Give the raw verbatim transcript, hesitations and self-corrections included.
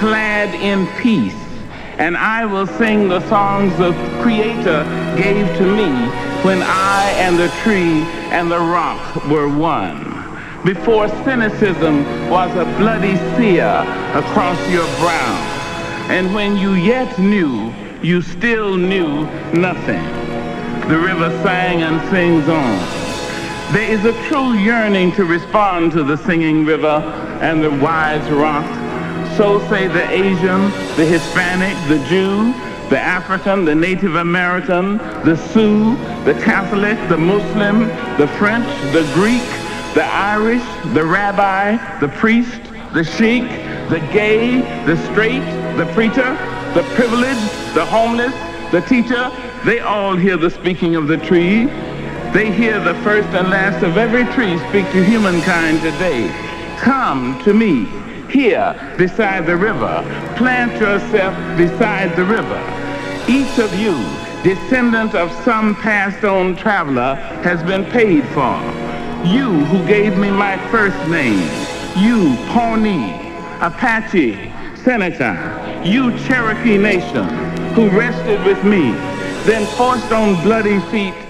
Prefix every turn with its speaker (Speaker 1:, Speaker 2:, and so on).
Speaker 1: clad in peace, and I will sing the songs the Creator gave to me when I and the tree and the rock were one. Before cynicism was a bloody sear across your brow, and when you yet knew, you still knew nothing. The river sang and sings on. There is a true yearning to respond to the singing river and the wise rock. So say the Asian, the Hispanic, the Jew, the African, the Native American, the Sioux, the Catholic, the Muslim, the French, the Greek, the Irish, the rabbi, the priest, the sheik, the gay, the straight, the preacher, the privileged, the homeless, the teacher. They all hear the speaking of the tree. They hear the first and last of every tree speak to humankind today. Come to me, here beside the river. Plant yourself beside the river. Each of you, descendant of some passed on traveler, has been paid for. You who gave me my first name. You, Pawnee, Apache, Seneca. You, Cherokee Nation, who rested with me, then forced on bloody feet